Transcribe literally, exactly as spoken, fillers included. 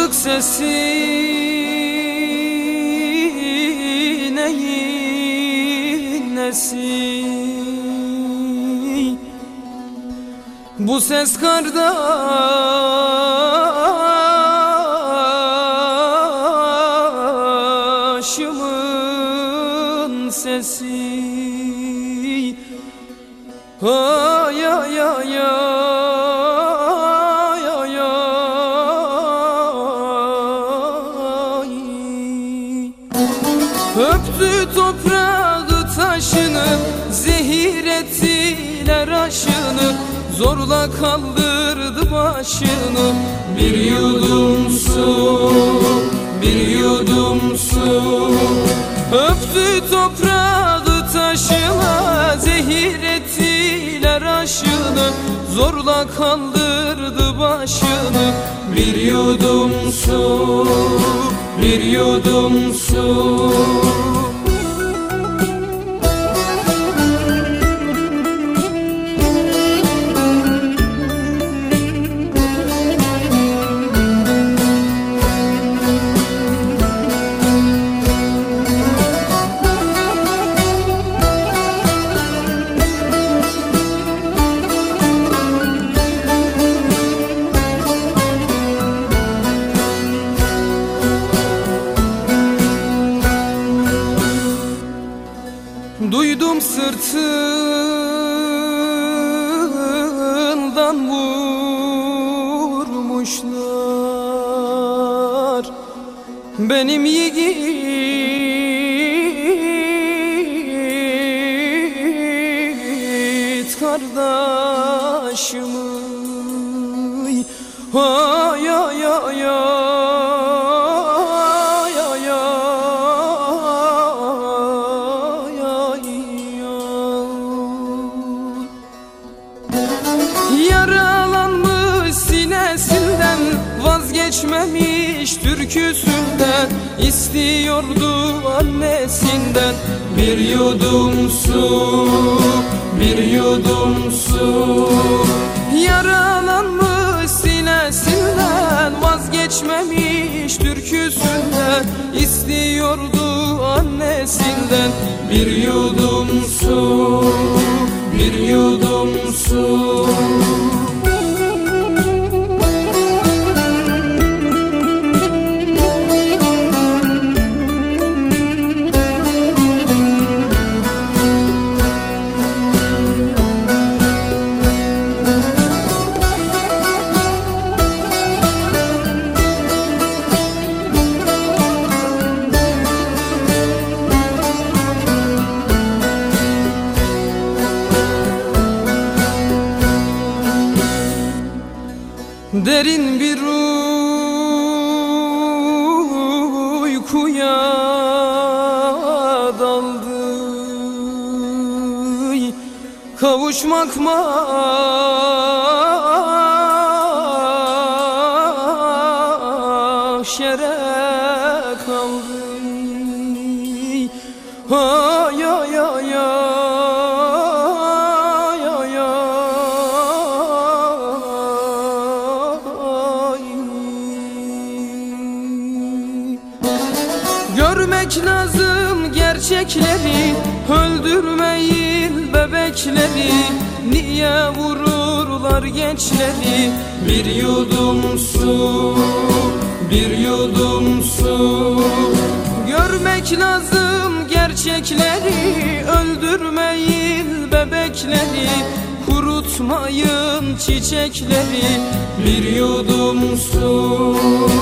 Çığlık sesi neyin nesi? Bu ses kardeşimin sesi. Ay ay ay ay ay ay. Öptü toprağı taşını, zehir ettiler aşını, zorla kaldırdı başını. Bir yudum su, bir yudum su. Öptü toprağı taşına, zehir ettiler aşını, zorla kaldırdı başını. Bir yudum su, bir yudum su. Duydum sırtından vurmuşlar benim yiğit kardeşimi. Ay ay ay ay. Yaralanmış sinesinden, vazgeçmemiş türküsünden, istiyordu annesinden. Bir yudum su, bir yudum su. Yaralanmış sinesinden, vazgeçmemiş türküsünden, istiyordu annesinden. Bir yudum su, bir yudum su. Derin bir uykuya daldı, kavuşmak mahşere kaldı. Ay ay ay ay. Görmek lazım gerçekleri, öldürmeyin bebekleri. Niye vururlar gençleri? Bir yudum su, bir yudum su. Görmek lazım gerçekleri, öldürmeyin bebekleri. Kurutmayın çiçekleri. Bir yudum su,